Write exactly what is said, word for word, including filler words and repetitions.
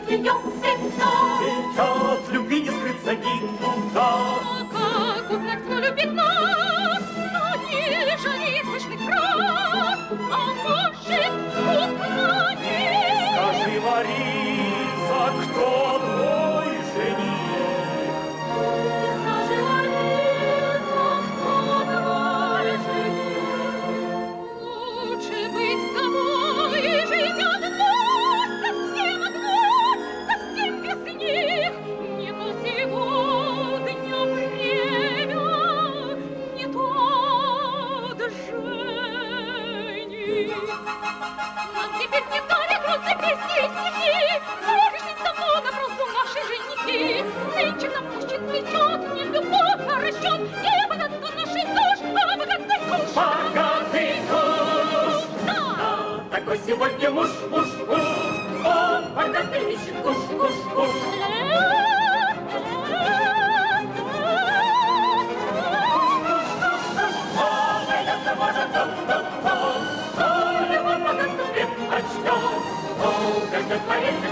ее всегда. Ведь от любви не скрыться никуда. А как узнать, кто любит нас? Но не жалеет пышных фраз, а может, узнает. Скажи, Лариса, кто твой жених? Скажи, Лариса, кто твой жених? Лучше быть с тобой и жить одной, совсем одной, совсем без них. Не то сегодня время, не тот жених. Нам теперь не дарят розы, песни и стихи. Можешь со мной на просу наши женихи. Нынче нам мужчин влечет не любовь, а расчет. И богатство наших душ, а богатый куш. Богатый куш! Да! Такой сегодня муж, муж, муж. Он богатый ищет куш, куш, куш. Это может дом, дом, дом. О, его богатство пред очтем. О, как творится